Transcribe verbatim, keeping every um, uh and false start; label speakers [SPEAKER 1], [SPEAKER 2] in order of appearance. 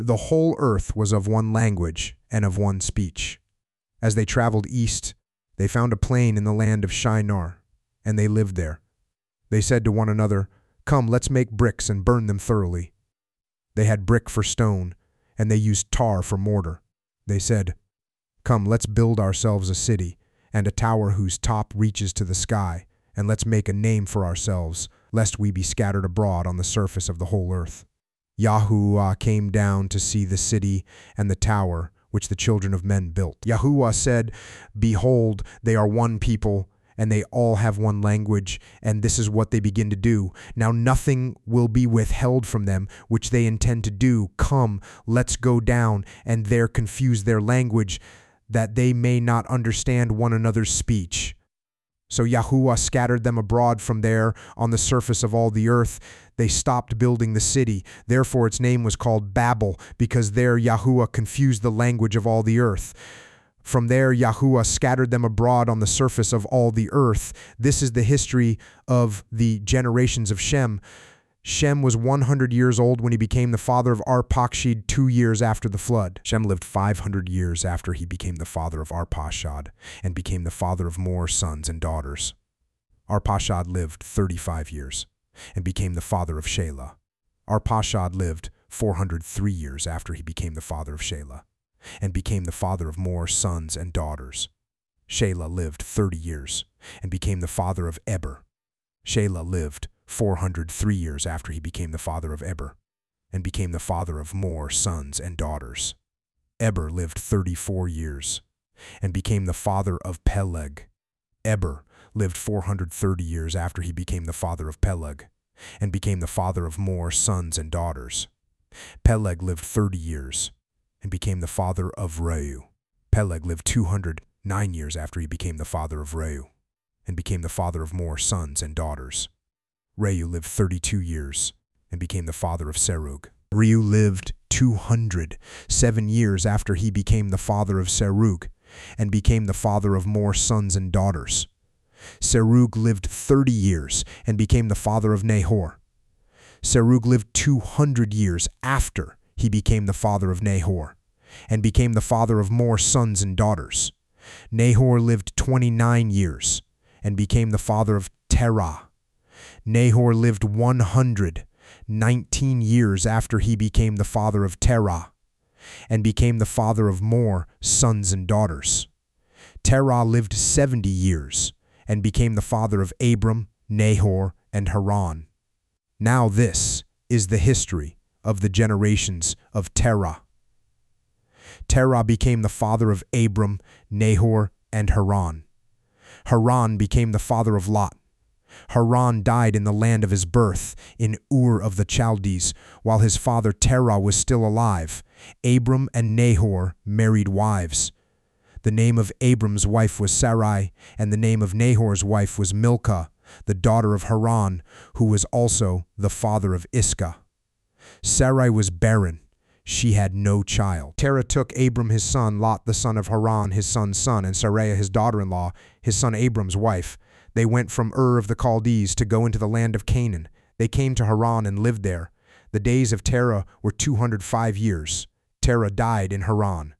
[SPEAKER 1] The whole earth was of one language and of one speech. As they traveled east, they found a plain in the land of Shinar, and they lived there. They said to one another, "Come, let's make bricks and burn them thoroughly." They had brick for stone, and they used tar for mortar. They said, "Come, let's build ourselves a city, and a tower whose top reaches to the sky, and let's make a name for ourselves, lest we be scattered abroad on the surface of the whole earth." Yahuwah came down to see the city and the tower which the children of men built. Yahuwah said, "Behold, they are one people, and they all have one language, and this is what they begin to do. Now nothing will be withheld from them which they intend to do. Come, let's go down, and there confuse their language, that they may not understand one another's speech." So Yahuwah scattered them abroad from there on the surface of all the earth. They stopped building the city. Therefore its name was called Babel, because there Yahuwah confused the language of all the earth. From there Yahuwah scattered them abroad on the surface of all the earth. This is the history of the generations of Shem. Shem was one hundred years old when he became the father of Arpachshad two years after the flood. Shem lived five hundred years after he became the father of Arpachshad and became the father of more sons and daughters. Arpachshad lived thirty-five years and became the father of Shelah. Arpachshad lived four hundred three years after he became the father of Shelah and became the father of more sons and daughters. Shelah lived thirty years and became the father of Eber. Shelah lived four hundred three years after he became the father of Eber and became the father of more sons and daughters. Eber lived thirty-four years and became the father of Peleg. Eber lived four hundred thirty years after he became the father of Peleg and became the father of more sons and daughters. Peleg lived thirty years and became the father of Reu. Peleg lived two hundred nine years after he became the father of Reu and became the father of more sons and daughters. Reu lived thirty-two years and became the father of Serug. Reu lived two hundred seven years after he became the father of Serug and became the father of more sons and daughters. Serug lived thirty years and became the father of Nahor. Serug lived two hundred years after he became the father of Nahor and became the father of more sons and daughters. Nahor lived twenty-nine years and became the father of Terah. Nahor lived one hundred nineteen years after he became the father of Terah and became the father of more sons and daughters. Terah lived seventy years and became the father of Abram, Nahor, and Haran. Now this is the history of the generations of Terah. Terah became the father of Abram, Nahor, and Haran. Haran became the father of Lot. Haran died in the land of his birth, in Ur of the Chaldees, while his father Terah was still alive. Abram and Nahor married wives. The name of Abram's wife was Sarai, and the name of Nahor's wife was Milcah, the daughter of Haran, who was also the father of Iscah. Sarai was barren. She had no child. Terah took Abram his son, Lot the son of Haran, his son's son, and Sarai his daughter-in-law, his son Abram's wife. They went from Ur of the Chaldees to go into the land of Canaan. They came to Haran and lived there. The days of Terah were two hundred five years. Terah died in Haran.